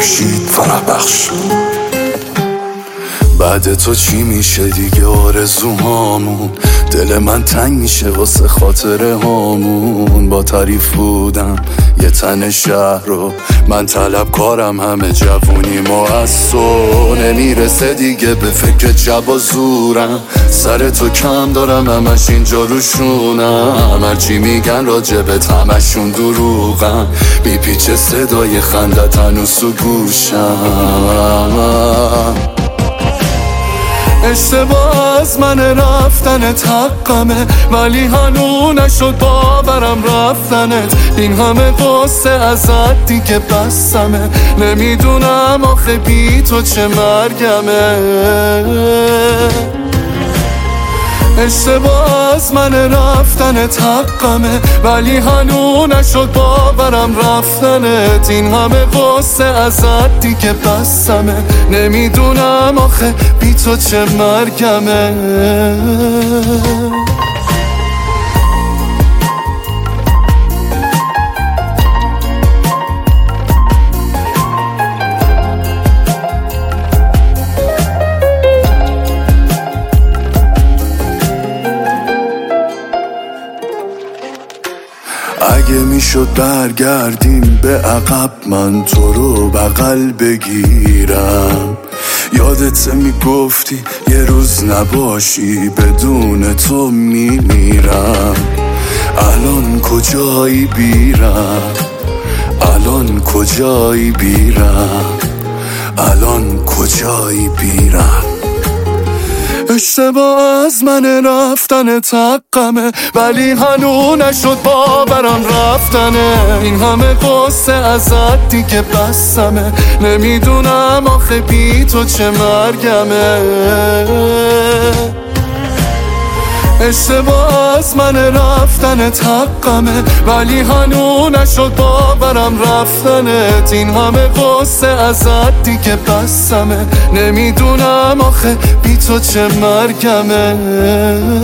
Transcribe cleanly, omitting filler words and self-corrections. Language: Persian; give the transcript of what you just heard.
فرشید فرح بخش. بعد تو چی میشه دیگه آرزوهامون؟ دل من تنگ میشه واسه خاطره هامون. با تعریف بودم یه تن شهر رو، من طلبکارم همه جوونی ما از تو نمیرسه دیگه. به فکر جب و زورم، سر تو کم دارم همش اینجا روشونم. هرچی میگن راجبت همشون دروغن، میپیچه صدای خندت هنوز تو گوشم. اشتباه از من رفتنت حقمه، ولی هنو نشد باورم رفتنت. این همه قصه ازت دیگه بسمه، نمیدونم آخه بی تو چه مرگمه. اشتباه از من رفتنت حقمه، ولی هنو نشد باورم رفتنت. این همه قصه ازت دیگه بسمه، نمیدونم آخه بی تو چه مرگمه. اگه میشد برگردیم به عقب، من تو رو بغل بگیرم. یادت میگفتی یه روز نباشی بدون تو میمیرم. الان کجایی بیرم؟ الان کجایی بیرم؟ الان کجایی بیرم؟ اشتباه از من رفتنت حقمه، ولی هنو نشد باورم رفتنه. این همه قصه ازت دیگه بسمه، نمیدونم آخه بی تو چه مرگمه. اشتباه از من رفتنت حقمه، ولی هنو نشد باورم رفتنت. این همه قصه ازت دیگه بسمه، نمیدونم آخه بی تو چه مرگمه.